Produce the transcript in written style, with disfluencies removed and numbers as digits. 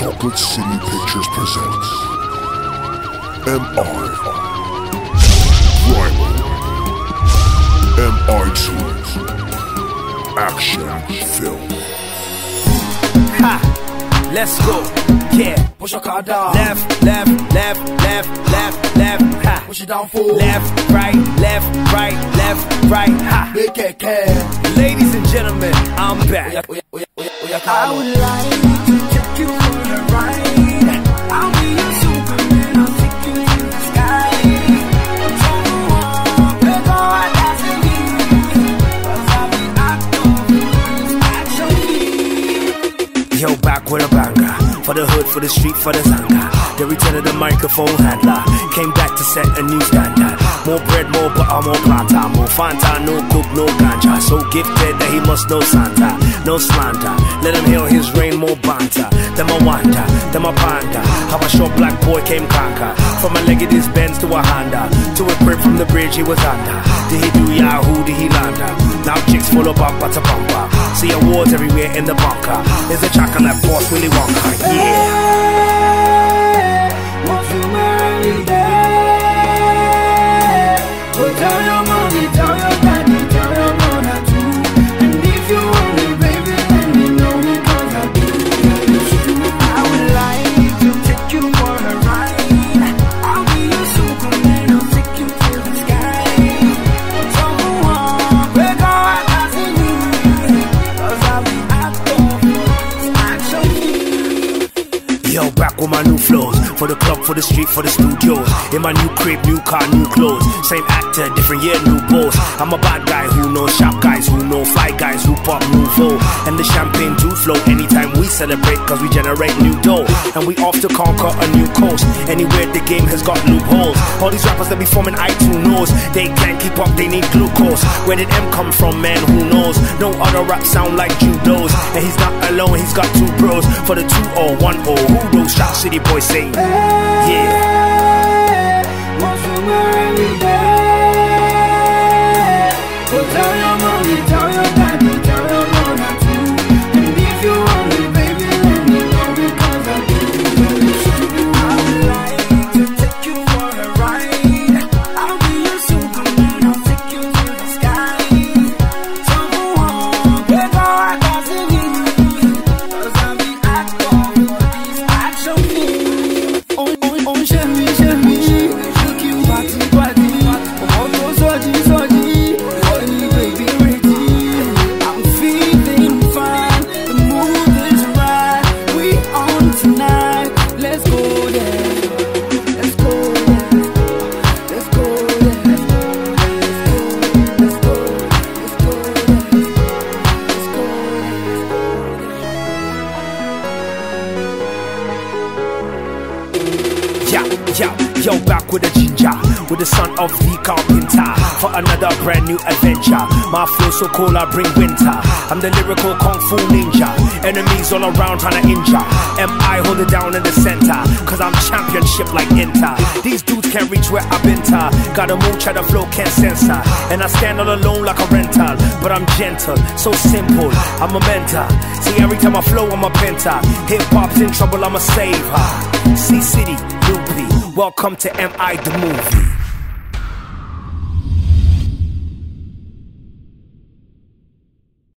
Chocolate City Pictures presents MI Rival MI2 Action Film. Ha! Let's go. Yeah. Push your car down. Left, left, left, left, left, left. Ha! Push it down full. Left, right, left, right, left, right. Ha! Make it care. Ladies and gentlemen, I'm back. I would like to take you for a ride. I'll be your Superman. I'll take you to the sky. We're going dancing, 'cause I'll be action. Yo, back with a banger. For the hood, for the street, for the zanga. The return of the microphone handler. Came back to set a new standard. More bread, more butter, more planta. More Fanta, no cook, no ganja. So gifted that he must know Santa. No slander, let him heal his reign, more banter. Then I wonder, then I ponder how a short black boy came conquer. From a leg of his Benz to a Honda, to a crib from the bridge he was under. Did he do Yahoo, did he lander? Now chicks full of bumper to bumper. See awards everywhere in the bunker. There's a chocolate boss, Willy Wonka, yeah. Won't you marry me there? Oh, tell your mommy, tell your daddy, tell your mother too. And if you want me, baby, let me know, because I do. I would like to take you for a ride. I'll be your Superman, I'll take you to the sky. So we're going dancing, 'cause I'll be out there for action. Yo, back with my new flows. For the club, for the street, for the studios. In my new crib, new car, new clothes. Same actor, different year, new boss. I'm a bad guy who knows sharp guys, who know fly guys, who pop nouveau. And the champagne do flow anytime we celebrate, 'cause we generate new dough. And we off to conquer a new coast. Anywhere the game has got loopholes. All these rappers that be forming I2 knows. They can't keep up, they need glucose. Where did M come from, man, who knows? No other rap sound like Judo's. And he's not alone, he's got two bros. For the 2-0-1-0, who those Shot City boys say? Yeah. Won't you marry me there? So tell your mommy, tell your daddy, tell your mother too. And if you want me, baby, let me know, because I do. I would like to take you for a ride. I'll be your Superman, I'll take you to the sky. So we're going dancing, 'cause I'll be acting for these action films. On chérie, chérie, je kiffe party, party. On monte sordi, sordi. Honey, baby, ready. I'm feeling fine. The mood is right. We on tonight. Let's go there. Let's go there. Let's go there. Let's go. Let's go. Let's go. Let's go there. Let's go. Yo, back with a ginger, with the son of the carpenter, for another brand new adventure. My flow so cold I bring winter. I'm the lyrical kung fu ninja. Enemies all around trying to injure. MI hold it down in the center, 'cause I'm championship like Inter. These dudes can't reach where I've been to. Got a moon, try to flow, can't censor. And I stand all alone like a rental, but I'm gentle, so simple, I'm a mentor. See, every time I flow I'm a penta. Hip hop's in trouble, I'm a saver. C-City, Loopy, welcome to MI the movie.